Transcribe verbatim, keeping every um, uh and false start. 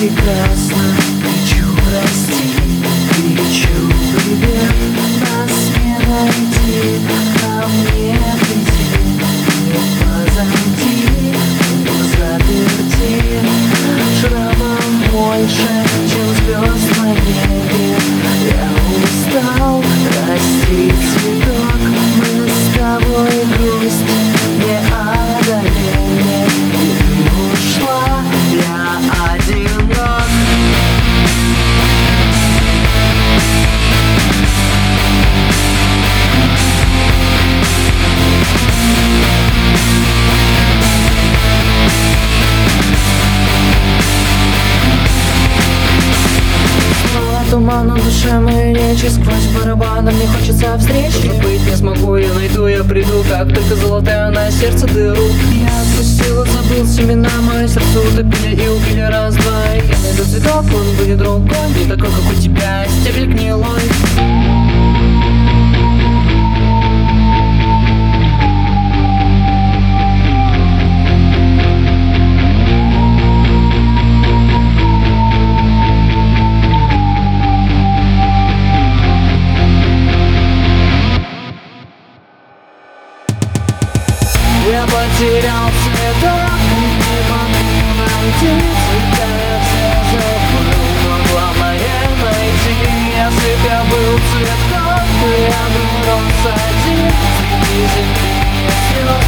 прекрасно. Кричу прости, кричу привет. Нас не найти, ко мне приди. Не позади, заперти. Шрамом больше, чем звезд на небе. Я устал расти цветок. Мы с тобой грусть не одолели. И ты ушла, я одинок. Туман на душе моей речи, сквозь барабаны мне хочется встреч. Быть не смогу, я найду, я приду, как только золотая на сердце дыру. Я отпустила, забыл семена, мое сердце утопили и убили раз-два. Я найду цветок, он будет другой, не такой, как у тебя, стебель гнилой. Я потерял цветок, не могу найти цвета, я все забыл, но главное найти. Если б я был цветком, то я бы рос один среди земли и звезд.